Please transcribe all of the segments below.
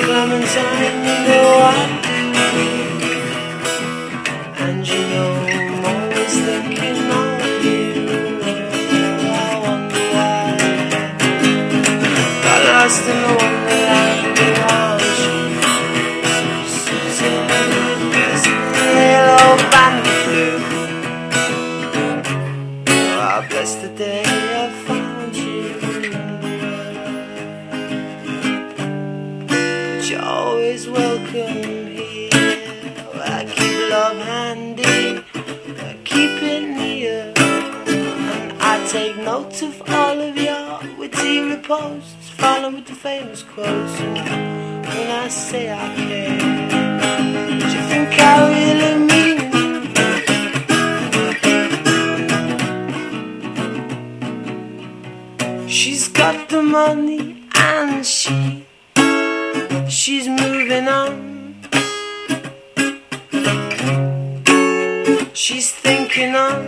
Clementine, you know I do. And you know I'm always thinking of you. I wonder why got lost in the wonderland around you. Sitting with this little band flute. Oh, I bless the day I found you. But you're always welcome here. I keep love handy, I keep it near. And I take notes of all of your witty reposts, follow with the famous quotes. And when I say I care, do you think I really mean it? She's got the money and she's moving on. She's thinking on.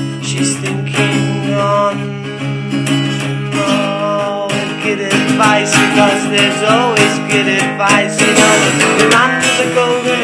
Oh, with good advice, because there's always good advice, you know. The man with the golden